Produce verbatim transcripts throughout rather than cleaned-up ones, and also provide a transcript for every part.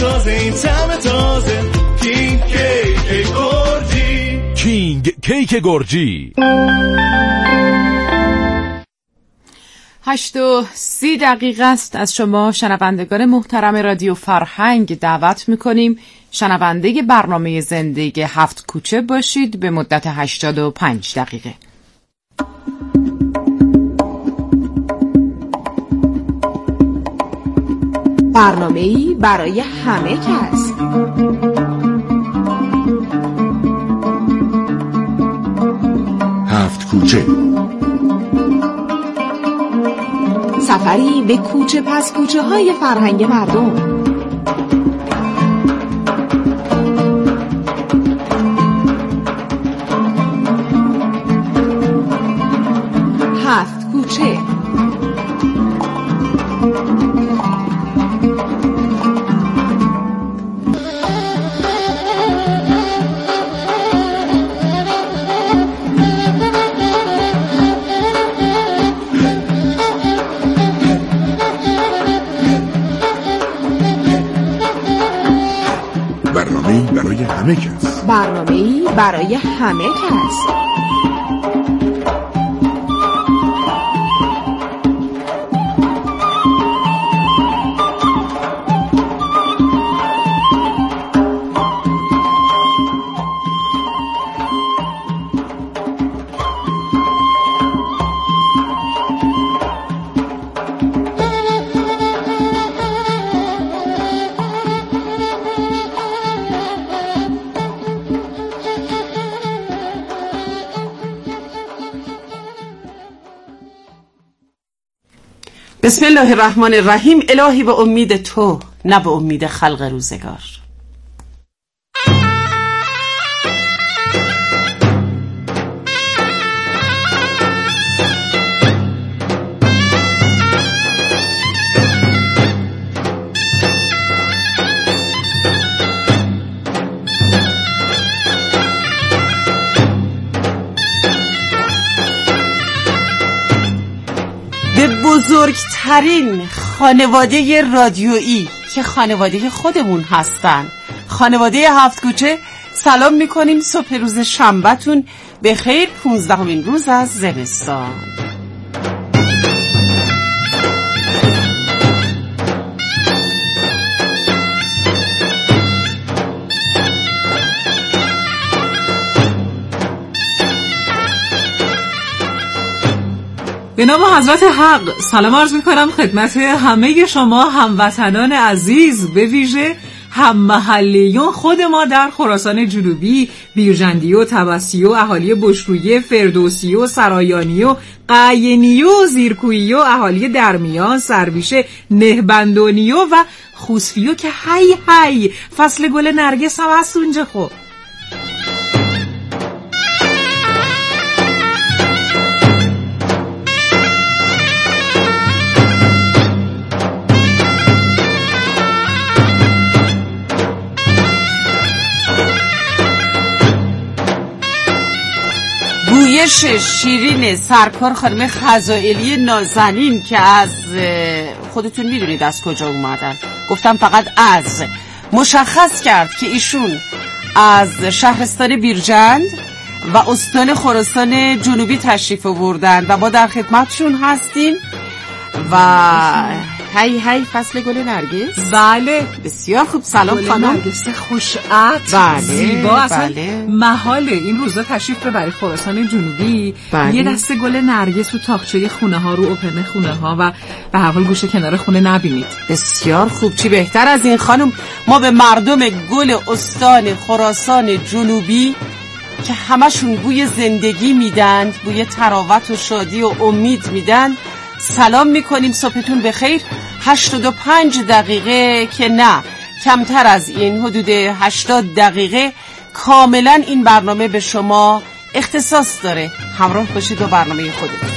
تازه این طعم تازه کینگ کیک گرجی. کینگ کیک گرجی. هشت و سی دقیقه است. از شما شنوندگان محترم رادیو فرهنگ دعوت میکنیم شنونده برنامه زندگی هفت کوچه باشید به مدت هشتاد و پنج دقیقه. برنامه‌ای برای همه کس. هفت کوچه، سفری به کوچه پس کوچه های فرهنگ مردم. هفت کوچه. برنامه‌ای برای همه کس. برنامه‌ای برای همه کس. بسم الله الرحمن الرحیم. الهی به امید تو، نه به امید خلق روزگار. بزرگترین خانواده رادیویی که خانواده خودمون هستن، خانواده هفت کوچه، سلام میکنیم. صبح روز شنبهتون به خیر. پونزدهمین روز از زمستان. به نام حضرت حق سلام عرض میکنم خدمت همه شما هموطنان عزیز، به ویژه هم محلیون خود ما در خراسان جنوبی، بیرجندی و طبسی و اهالی بشرویه، فردوسی و سرایانی و قاینی و زیرکویی و اهالی درمیان، سرویشه، نهبندونیو و خوسفیو که هی هی فصل گل نرگس هم هست اونجا. خب گویش شیرین سرکار خانم خزائلی نازنین که از خودتون میدونید از کجا اومدن، گفتم فقط از مشخص کرد که ایشون از شهرستان بیرجند و استان خراسان جنوبی تشریف آوردن و ما در خدمتشون هستیم. و هی هی فصل گل نرگس. بله بسیار خوب. سلام گل خانم. نرگس خوشعطر، بله زیبا. اصلا بله. محال این روزا تشریف ببری خراسان جنوبی، بله. یه دسته گل نرگس تو تاقچه خونه ها، رو اوپن خونه ها و به هر حال گوشه کنار خونه نبینید. بسیار خوب. چی بهتر از این خانم؟ ما به مردم گل استان خراسان جنوبی که همشون بوی زندگی میدن، بوی تراوت و شادی و امید میدن، سلام میکنیم. صبحتون بخیر. هشتاد و پنج دقیقه که نه کمتر از این، حدود هشتاد دقیقه کاملا این برنامه به شما اختصاص داره. همراه باشید با برنامه خودتون.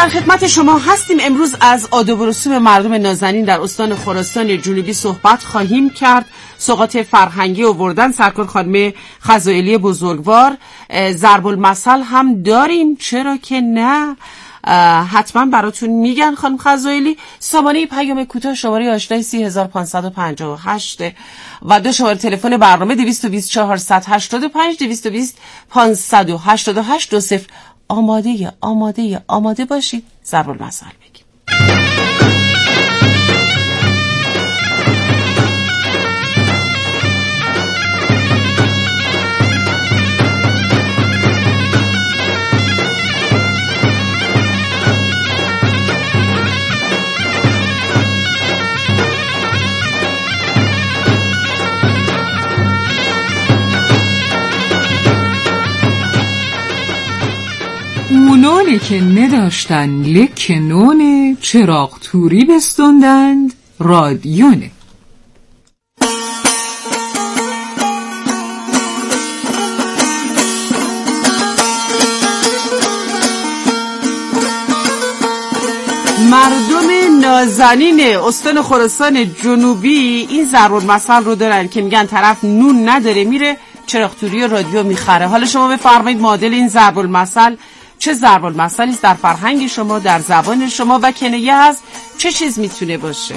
در خدمت شما هستیم. امروز از آداب و رسوم مردم نازنین در استان خراسان جنوبی صحبت خواهیم کرد. سوغات فرهنگی آوردن سرکار خانم خزائلی بزرگوار. ضرب المثل هم داریم، چرا که نه، حتما براتون میگن خانم خزائلی. سامانه پیام کوتاه شماره آشنایی سی هزار پانصد و پنجاه و هشت و دو شماره تلفن برنامه دویست و بیست چهارصد و هشتاد و پنج دویست و بیست پانصد و هشتاد و هشت دو صفر. آماده آماده آماده باشید. ضرب المثل بگیم. اونانی که نداشتن لکنونه چراغ توری بستندند رادیونه. مردم نازنین استان خراسان جنوبی این ضرب المثل رو دارن که میگن طرف نون نداره میره چراغ توری رادیو میخره. حالا شما بفرمایید معادل این ضرب المثل چه ضرب المثلی است در فرهنگ شما، در زبان شما و کنایه از چه چیز میتونه باشه؟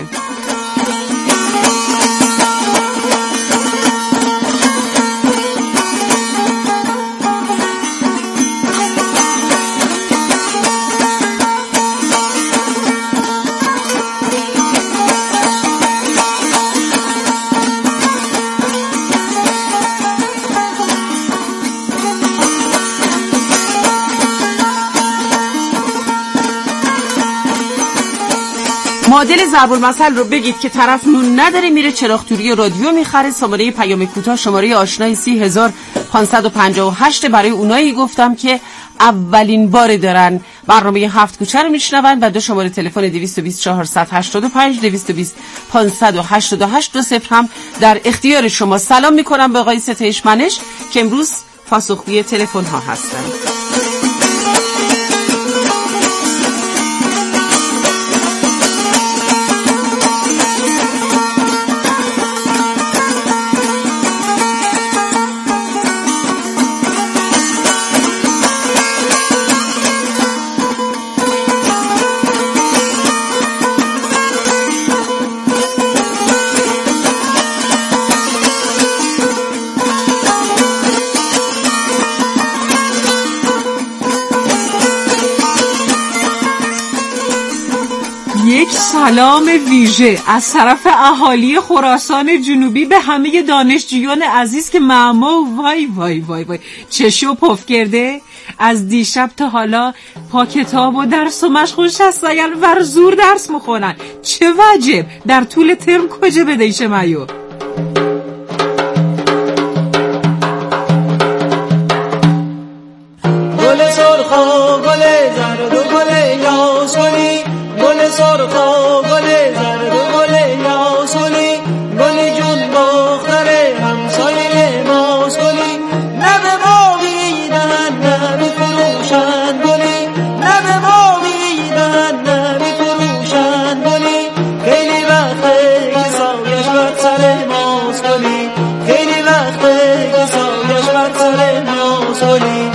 معادل ضرب المثل رو بگید که طرف نون نداره میره چراغ توری رادیو میخره. سامانه پیام کوتاه شماره آشنایی سی هزار پانصد و پنجاه و هشت برای اونایی گفتم که اولین بار دارن برنامه هفت کوچه رو میشنون و دو شماره تلفن دویست و بیست چهارصد و هشتاد و پنج دویست و بیست پانصد و هشتاد و هشت دو صفر هم در اختیار شما. سلام میکنم به آقای ستایش منش که امروز پاسخگوی تلفن ها هستن. سلام ویژه از طرف اهالی خراسان جنوبی به همه دانشجویان عزیز که معما وای وای وای وای چشو پف کرده از دیشب تا حالا پا کتاب و درس و مشغول شستگل ور زور درس مخونن. چه وجب در طول ترم کجا بدهیش مایو گل سرخا گل زرد و گل یاسمینی گل سرخا گل زرد و گل یاسمینی گل جون دختر همسایه ماست گلی نه به ما میدن نه میفروشن گلی نه به ما میدن نه میفروشن گلی خیلی وقته که سایش بر سر ماست گلی خیلی وقته که سایش بر سر ماست گلی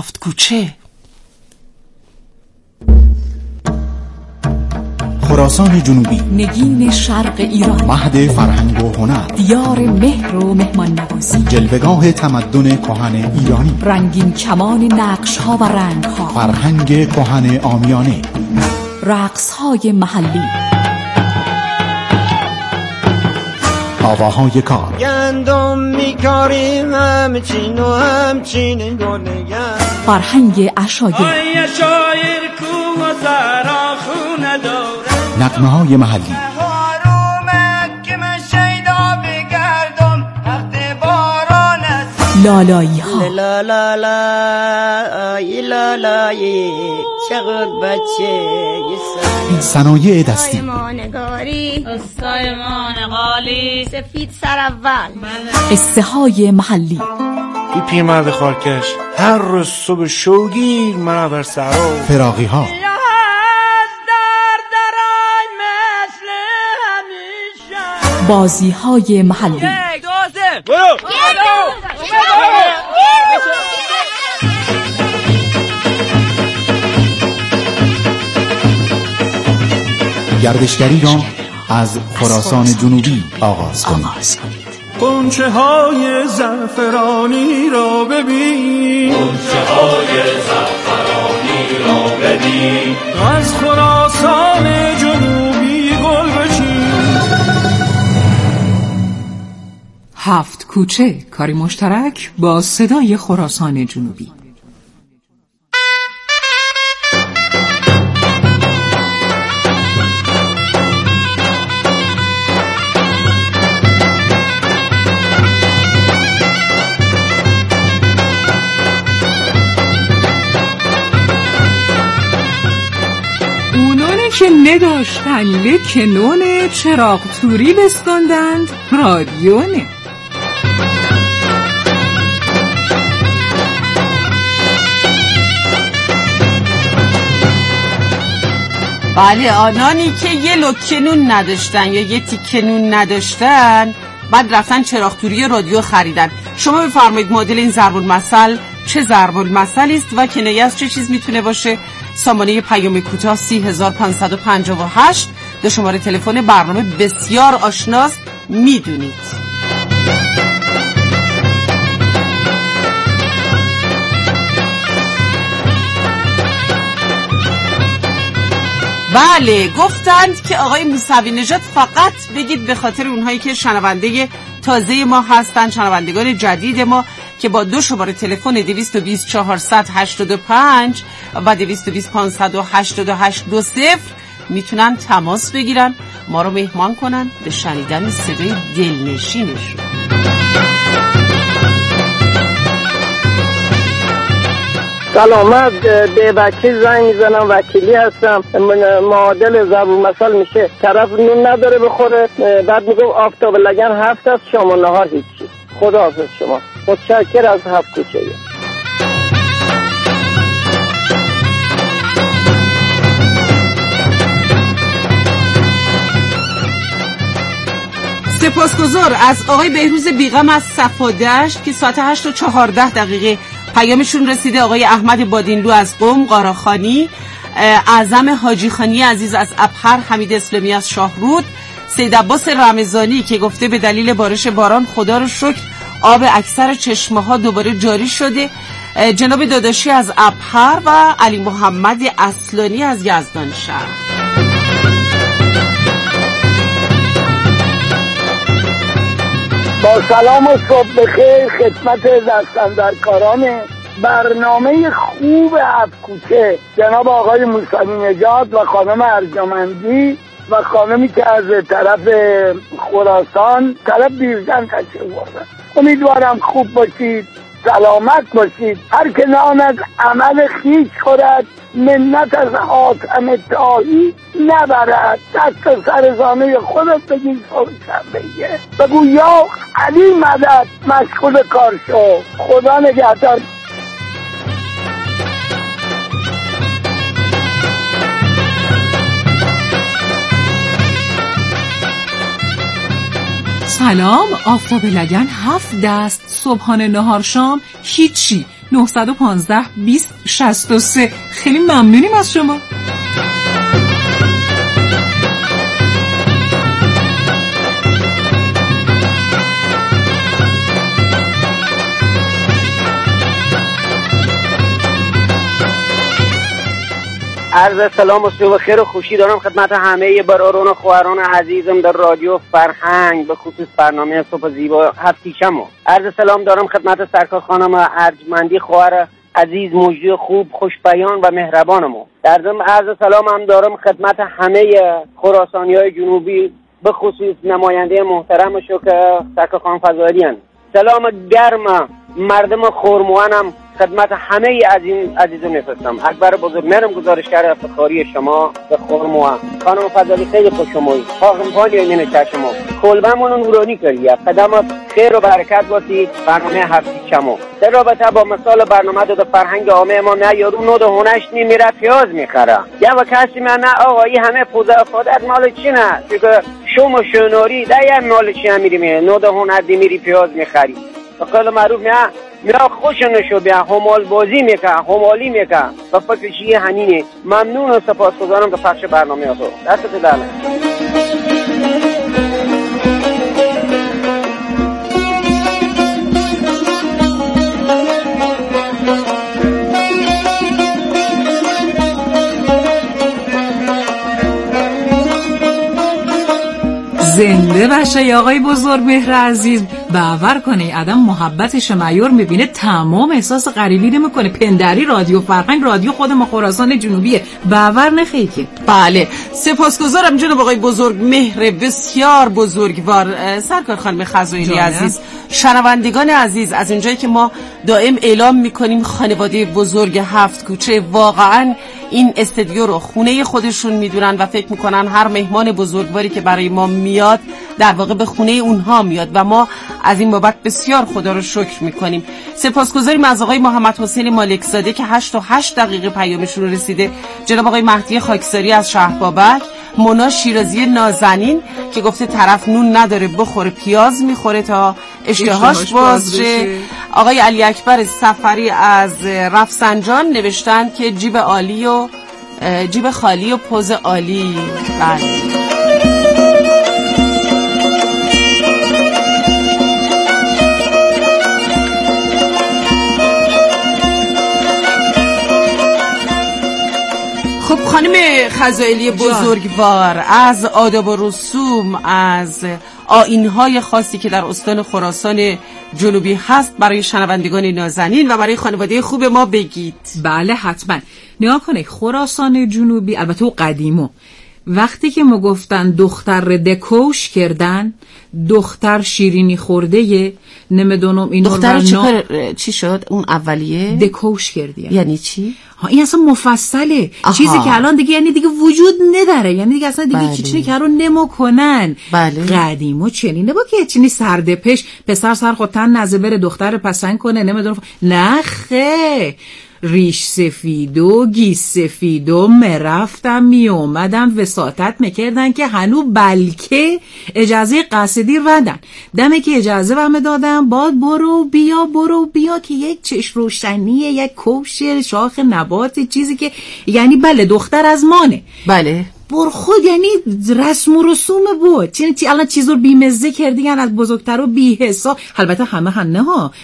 هفت کوچه. خراسان جنوبی، نگین شرق ایران، مهد فرهنگ و هنر، دیار مهر و مهمان نوازی، جلوه‌گاه تمدن کهن ایرانی، رنگین کمان نقش ها و رنگ ها، فرهنگ کهن عامیانه، رقص های محلی، آواهای کار، گندم میکاریم همچین و همچین گلگن، فرهنگ عشایر، آی شایر کو و زرا خونه داره، نغمه های محلی، هارومه که من شیدا بگردم وقت باران است، لالایی ها، لا لا لا آی لا لای چقدر بچه صنایع دستی، مانگاری، استایمان قالی، سفید سر اول، قصه های محلی، این پیرمرد خارکش هر روز صبح شوگیر مرا بر سرا، فراغی ها، بازی های محلی، گردشگری را از خراسان جنوبی آغاز کنید. قنچه های زعفرانی را ببین، قنچه های زعفرانی را ببین، از خراسان جنوبی گل بچین. هفت کوچه، کاری مشترک با صدای خراسان جنوبی. که نداشتن لکنونه چراغ توری بستندند رادیونه. بله، آنانی که یه لکنون نداشتن یا یه تیکنون نداشتن بعد رفتن چراغ توری رادیو خریدن. شما بفرمایید مدل این ضرب المثل چه ضرب المثلی است و کنایه از چه چیز میتونه باشه؟ سامانه پیام کوتاه سی هزار پانصد و پنجاه و هشت دو شماره تلفن برنامه بسیار آشناست، میدونید. بله، گفتند که آقای موسوی نژاد فقط بگید به خاطر اونهایی که شنونده تازه ما هستن، شنوندگان جدید ما که با دو شماره تلفن دویست و بیست چهارصد هشتاد و پنج و دویست و بیست پانصد و هشتاد و هشت دو صفر میتونن تماس بگیرن، ما رو مهمان کنن به شنیدن صدای دلنشینشون. سلام، من به وکیل زنگ میزنم، وکیلی هستم. معادل ضرب المثل میشه طرف نون نداره بخوره، بعد میگم آفتاب لگن هفت است، شام و نهار هیچی. خداحافظ شما. متشکر از هفت کوچه. سپاسگزار از آقای بهروز بیغم از صفادشت که ساعت هشت و چهارده دقیقه پیامشون رسیده. آقای احمد بادینلو از قم، قاراخانی، اعظم حاجی خانی عزیز از ابهر، حمید اسلامی از شاهرود، سید عباس رمضانی که گفته به دلیل بارش باران خدا رو شکر آب اکثر چشمه ها دوباره جاری شده، جناب داداشی از ابهر و علی محمد اصلانی از یزدان شهر. با سلام و صبح بخیر خدمت دستاندرکاران برنامه خوب هفت کوچه، جناب آقای موسوی نژاد و خانم ارجمندی و خانمی که از طرف خراسان طرف بیرجن تشریف بردن. امیدوارم خوب باشید، سلامت باشید. هر که نان از عمل خویش خورد منت از حاتم طایی نبرد. دست سر زانوی خودت بگیر سرشم بگه بگو یا علی مدد، مشغول کار شو. خدا نگهدار. سلام، آفتاب لگن هفت دست، صبحانه نهار شام هیچی، نه یک پنج بیست شصت و سه. خیلی ممنونیم از شما. عرض سلام و صبح خیر و خوشی دارم خدمت همه برادران و خواهران عزیزم در رادیو فرهنگ، به خصوص برنامه صبح زیبا هفتیشمو. عرض سلام دارم خدمت سرکار خانم ارجمندی، خواهر عزیز مجری خوب خوشبیان و مهربانمو. در ضمن عرض سلام هم دارم خدمت همه خراسانی‌های جنوبی، به خصوص نماینده محترمشو که سرکار خانم فضائلی هستند. سلام گرم مردم خرموانم خدمت همه از این عزیزان میفرستم. اکبر بزرگ مهرم گزارشگر افتخاری شما به خرموان. خانم فضلی خیلی خوشمویی، خواهم پالی اینه چشمو کلبمون نورانی کردیه. قدم خیر و برکت باسی برنامه هفتی چمو. در رابطه با مثال برنامه دو فرهنگ عامه ما، نه یارو نود و هنش نی میره پیاز میخره، یا و کسی من نه آقایی همه پوزه افادت مال چی نه، چون شما شنوری ده هم مال چی هم میری میره نود و هنش دی میری پیاز میخری. قول معروف نه میرا خوش نشو بیا همال بازی میکن، همالی میکن و فکرشی هنینه. ممنون و سپاسگزارم به پخش برنامه تو. دست در زنده باشه آقای بزرگ مهر عزیز. باور کنه آدم محبتش معیار میبینه تمام احساس غریبی نمیکنه. پندری رادیو فرهنگ رادیو خود ما خراسان جنوبیه، باور نخیر که. بله سپاسگزارم جناب آقای بزرگ مهر بسیار بزرگوار. سرکار خانم خزائلی عزیز، شنوندگان عزیز، از اونجایی که ما دائم اعلام میکنیم خانواده بزرگ هفت کوچه واقعا این استودیو رو خونه خودشون میدونن و فکر میکنن هر مهمان بزرگواری که برای ما میاد در واقع به خونه اونها میاد و ما از این بابت بسیار خدا رو شکر میکنیم. سپاسگزاریم از آقای محمد حسین مالکزاده که هشت و هشت دقیقه پیامشون رو رسیده، جناب آقای مهدی خاکساری از شهر بابک، مونا شیرازی نازنین که گفته طرف نون نداره بخوره پیاز میخوره تا اشتهاش باز شه، آقای علی اکبر سفری از رفسنجان نوشتن که جیب عالی و جیب خالی و پوز عالی. بله خانم خزائلی بزرگوار، از آداب و رسوم، از آیین‌های خاصی که در استان خراسان جنوبی هست برای شنوندگان نازنین و برای خانواده خوب ما بگید. بله حتما. نگاه کنه خراسان جنوبی البته قدیمو وقتی که ما گفتن دختر دکوش کردن، دختر شیرینی خورده، نمیدونم این دختر چی, چی شد اون اولیه دکوش کردی یعنی چی؟ ها این اصلا مفصله. آها. چیزی که الان دیگه یعنی دیگه وجود نداره، یعنی دیگه اصلا دیگه بله. چیزی که رو نمو کنن. بله. قدیمو چنینه با که چنی سردپش پسر سر خودتن نزه بره دختر پسند کنه نمیدونم نه خیر ریش سفیدو گیس سفیدو مرفتم می اومدم وساطت میکردن که هنو بلکه اجازه قصدی ردن دمه که اجازه ومه دادم باد برو بیا برو بیا که یک چشم روشنیه یک کوش شاخ نبات چیزی که یعنی بله دختر از مانه بله بر خود یعنی رسم و رسوم بود چون چی الان چیزو بیمزه کردین از بزرگتر و بی حساب. البته همه هم نه ها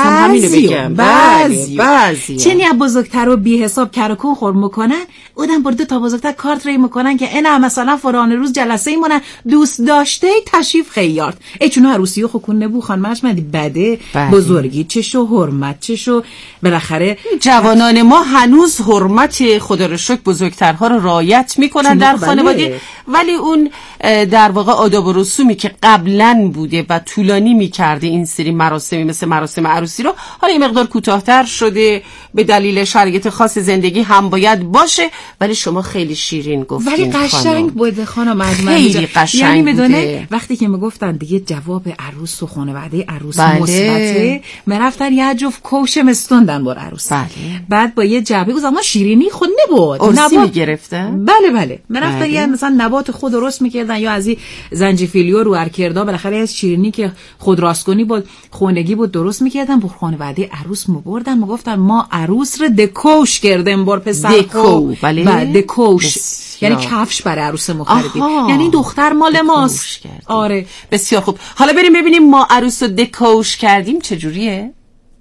بعضی بعضی بعضی چون یا بزرگتر و بی حساب کرکون خور میکنن اودم برده تا بزرگتر کارت ری میکنن که اینا مثلا فلان روز جلسه ایمونن دوست داشته تشریف خیارت ای چون عروسی خو کن نبو خانمش مدی بده بله. بزرگی چشو حرمت چشو بالاخره جوانان ما هنوز حرمت خدا رو شکر بزرگترها رو رعایت میکنن در خانواده، ولی اون در واقع آداب و رسومی که قبلا بوده و طولانی میکرده این سری مراسمی مثل مراسم عروسی رو حالا این مقدار کوتاه‌تر شده به دلیل شرایط خاص زندگی هم باید باشه، ولی شما خیلی شیرین گفتین ولی قشنگ بوده خانم خیلی قشنگ یعنی بوده. وقتی که میگفتن دیگه جواب عروس و خانواده عروس بله. مثبته مرفتن یه جفت کوش مستوندن بر عروس بله. بعد با یه جعبه اون شیرینی خود نبود ارسی میگرفتن بله بله مرفتن بله. یه مثلا نبات خود درست میکردن میکردن یا از این زنجفیلی و روارکردا بالاخره از شیرینی که خود راستگونی بود خونگی بود درست میکردن. بر خانواده عروس میبردن میگفتن ما عروس رو دکوش کردیم بر پسر دکو. بله بعد دکوش یعنی کفش برای عروس ما خریدیم، یعنی این دختر مال ماست. آره بسیار خوب. حالا بریم ببینیم ما عروس رو دکوش کردیم چجوریه.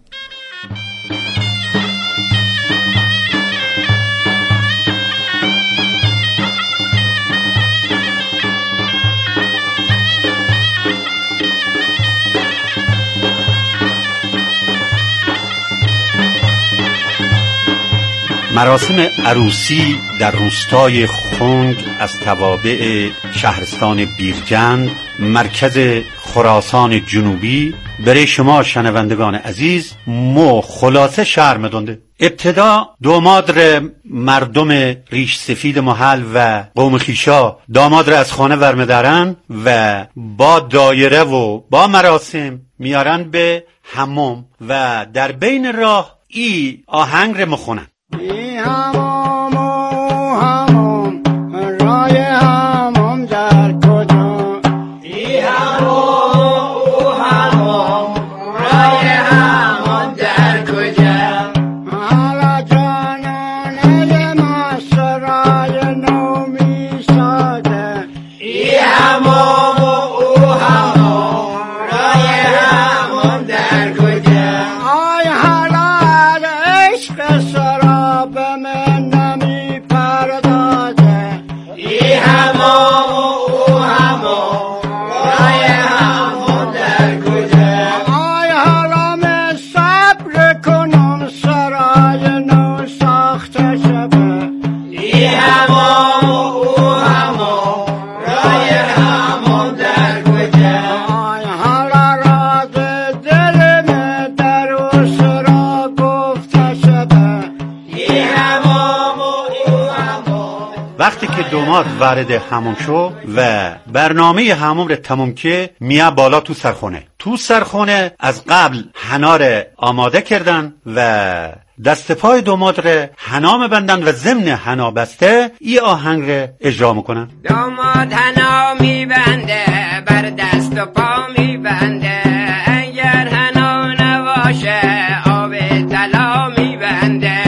مراسم عروسی در روستای خنگ از توابع شهرستان بیرجند مرکز خراسان جنوبی برای شما شنوندگان عزیز مو خلاصه شرم دونده. ابتدا داماد را مردم ریش سفید محل و قوم خیشا داماد را از خانه ورمدارن و با دایره و با مراسم میارن به حمام و در بین راه ای آهنگ را مخونن. ای حمام و حمام رای حمام در کجا، ای حمام و حمام رای حمام در کجا، حالا جانانه ما سرای نو می ساده، ای حمام و حمام رای حمام در کجا، آی حالا عشق سرای وقتی که دوماد وارد حموم شو و برنامه حموم رو تموم که میاد بالا تو سرخونه. تو سرخونه از قبل حنا رو آماده کردن و دست پای دوماد رو حنا بندن و ضمن حنا بسته ای آهنگ رو اجرا میکنن. دوماد حنا میبنده بر دست و پا میبنده، اگر حنا نباشه آب طلا میبنده،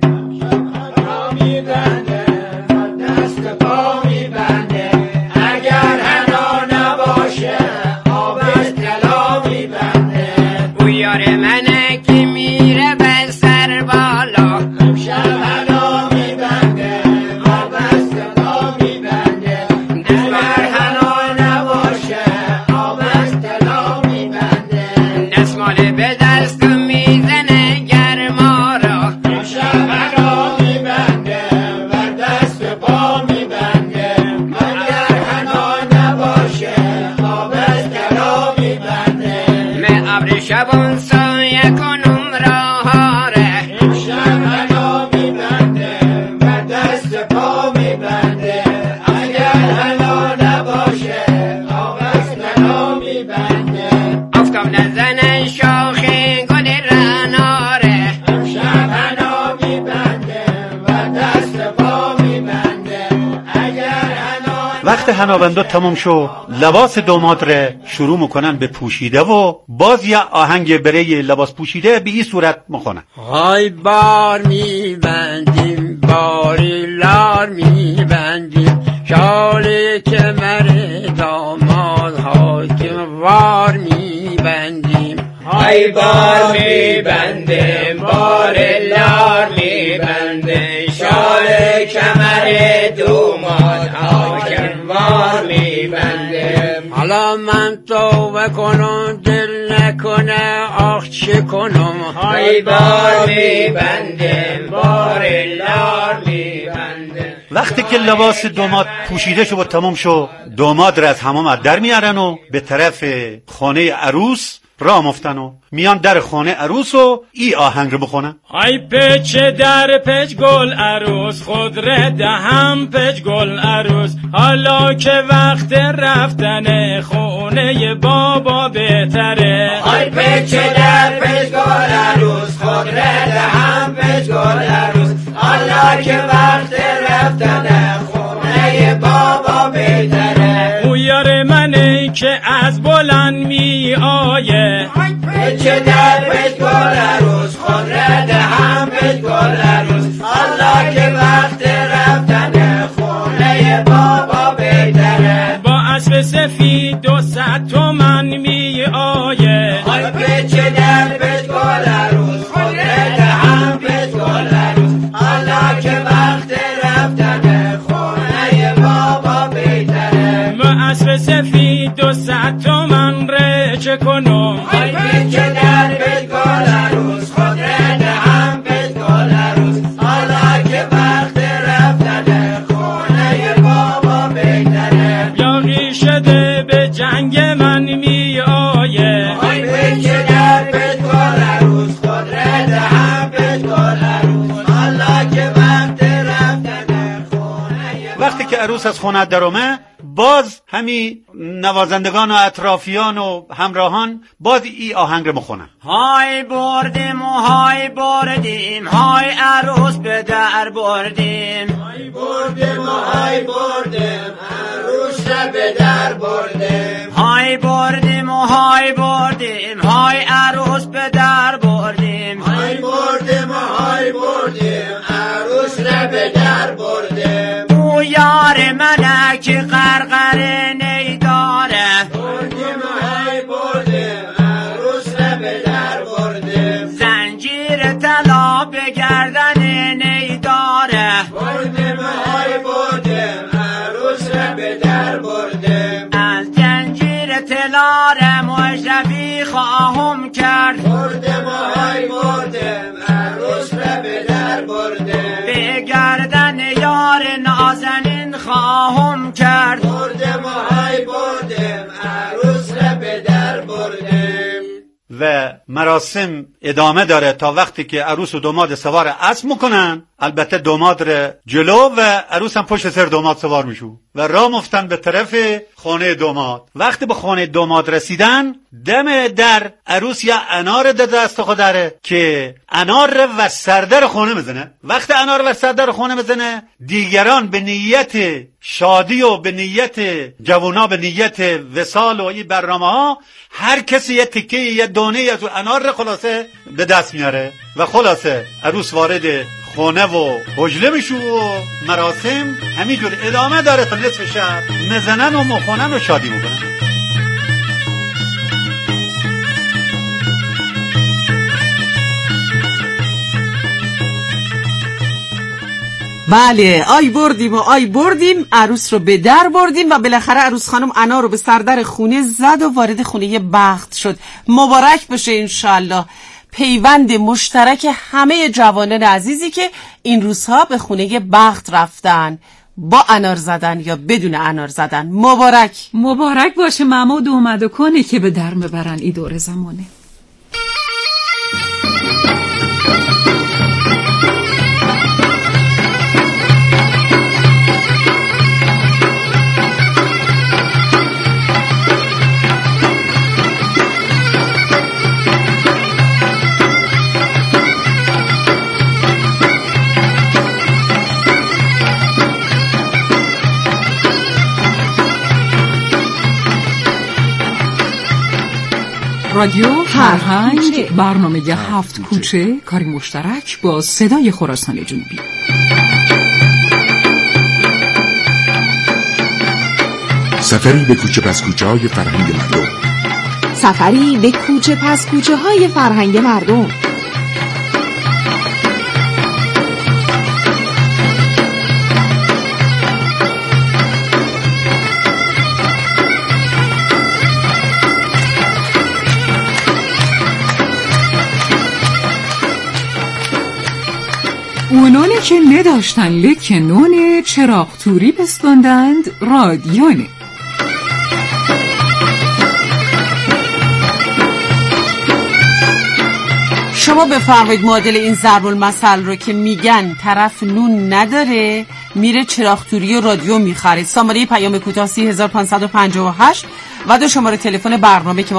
وقت حنابنده تمام شو لباس دوماد را شروع میکنن به پوشیده و باز یا آهنگ برای لباس پوشیده به این صورت میخونن. های بار میبندیم باری لار میبندیم، شالی که مره داماد حاکم وار میبندیم، های بار میبندیم بار لار میبندیم، شالی که مره داماد حاکم وار میبندیم. حالا من توبه کنم دل نکنه آخ چه کنم، های بار میبندیم بار لار میبندیم. وقتی که لباس دوماد پوشیده شو و تمام شو دوماد را از حمام در میارن و به طرف خانه عروس راه مفتن و میان در خانه عروس و ای آهنگ رو بخونن. ای پچ در پچ گل عروس خود ردهم پچ گل عروس، حالا که وقت رفتن خونه بابا بهتره. ای پچ در پچ گل عروس خود ردهم پچ گل عروس، حالا که وقت رفتن خونه بابا بهتره. یار منه که از بلند می آیه چه در پیش گل عروس خود رده هم پیش گل عروس الله که وقت رفتن خونه بابا بهتره با اسب سفید دو صد تومن می آیه آی پیچه در پیش گل عروس خود رده هم پیش گل عروس الله که وقت رفتن خونه بابا بهتره با اسب سفید دو صد تومن ره چه کنم آی پیچه در پیش گل عروس خود رده هم پیش گل عروس الله که وقت رفتن خونه بابا بهتره یاغی شده به جنگ من می آیه آی پیچه در پیش گل عروس خود رده هم پیش گل عروس الله که وقت رفتن خونه. وقتی که عروس از خونه درآمه باز همین نوازندگان و اطرافیان و همراهان باز ای آهنگ رو میخونن. های بردیم و های بردیم های عروس به در بردیم های بردیم و های بردیم عروس را به در بردیم های بردیم و های بردیم های عروس به در بردیم های بردیم و های بردیم عروس را به در بردیم او یار منه که غرغره نیداره بردیم و های بردیم عروس را به در بردیم زنجیر طلا به گردن نیداره بردیم و های بردیم عروس را به در بردیم از زنجیر طلا را مشرفی خواهم کرد بردیم و های بردیم عروس را به در بردیم به گردن یار نازنین خواهم کرد بردیم و های بردیم عروس را به در بردیم. و مراسم ادامه داره تا وقتی که عروس و داماد سوار اسب میکنن. البته داماد رو جلو و عروس هم پشت سر داماد سوار میشو و راه مفتن به طرف خانه داماد. وقتی به خانه داماد رسیدن دم در عروس یا انار در دست خود داره که انار رو و سردر خانه میزنه. وقتی انار و سردر خانه میزنه دیگران به نیت شادی و به نیت جوانا به نیت وصال و این برنامه ها هر کسی یه تکه یه دانه از انار رو خلاصه به دست میاره و خلاصه عروس وارد خونه و حجله میشو و مراسم همینجور ادامه داره تا نصف شب مزنن و مخونن و شادی میکنن. بله، آی بردیم و آی بردیم عروس رو به در بردیم و بالاخره عروس خانم انار رو به سردر خونه زد و وارد خونه بخت شد. مبارک بشه انشالله پیوند مشترک همه جوانان عزیزی که این روزها به خونه بخت رفتن با انار زدن یا بدون انار زدن. مبارک مبارک باشه محمود اومد و کنه که به در میبرن ای دور زمانه. رادیو فرهنگ برنامه هفت کوچه کاری مشترک با صدای خراسان جنوبی. سفری به کوچه پس کوچه های فرهنگ مردم. سفری به کوچه پس کوچه های فرهنگ مردم. اونانی که نداشتن لکنون چراغ توری بسپندند رادیونه. شما بفرمایید معادل این ضرب المثل رو که میگن طرف نون نداره میره چراغ توری و رادیو میخره. سامانه پیام کوتاه سی هزار و پانصد و پنجاه و هشت و دو شماره تلفن برنامه که